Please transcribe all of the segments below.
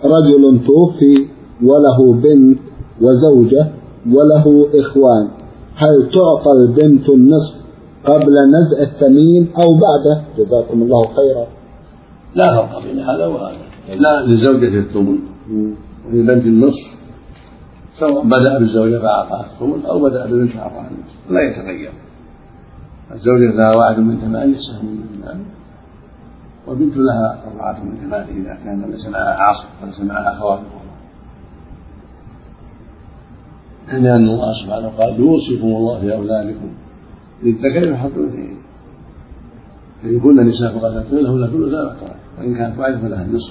رجل توفي وله بنت وزوجة وله إخوان، هل تعطى البنت النصف قبل نزع الثمين أو بعده؟ جزاكم الله خيرا. لا فرق بين هذا وهذا، لا للزوجة الثمن وللبنت النصف، سواء بدأ بالزوجة فأعطاها الثمن أو بدأ بالبنت فأعطاها النصف، لا يتغير. الزوجة لها 1 من 8 سهم من المال، والبنت لها 4 من 8 إذا كان ليس معها عاصف وليس معها أخوات، لأن الله سبحانه قال يوصيكم الله في أولادكم للذكر مثل حظ الأنثيين، فإن كن نساء فقد لهن ثلث ما ترك، وإن كانت واحدة فلها النصف.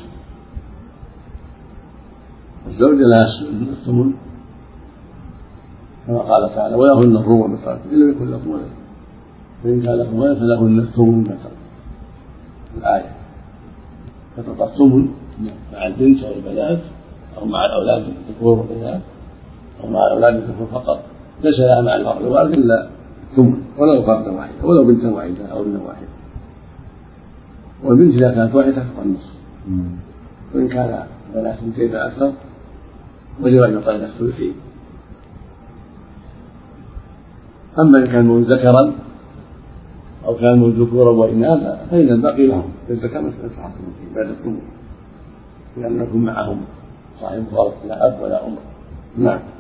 والزوجة لها الثمن كما قال تعالى ولهن الربع مما تركتم إن لم يكن لكم ولد، فإن كان لكم ولد فلهن الثمن مما تركتم الآية. فتعطى الثمن مع البنت أو البنات أو مع الأولاد الذكور والإناث أو مع الأولاد الذكور فقط، ليس لها مع الفرد الوارث إلا الثمن ولو فردا واحدا ولو بنتا واحدة أو ابنا واحدا. والبنت إذا كانت واحدة فالنصف، وإن كان بنات بنتين فأكثر وجب أن يعطى الثلثين. أما إن كان ذكرا أو كانوا ذكورا وإناثا فإن الباقي لهم للذكر مثل حظ الأنثيين بعد الثمن، لأن يكون معهم صاحب فرض لا أب ولا أم. نعم.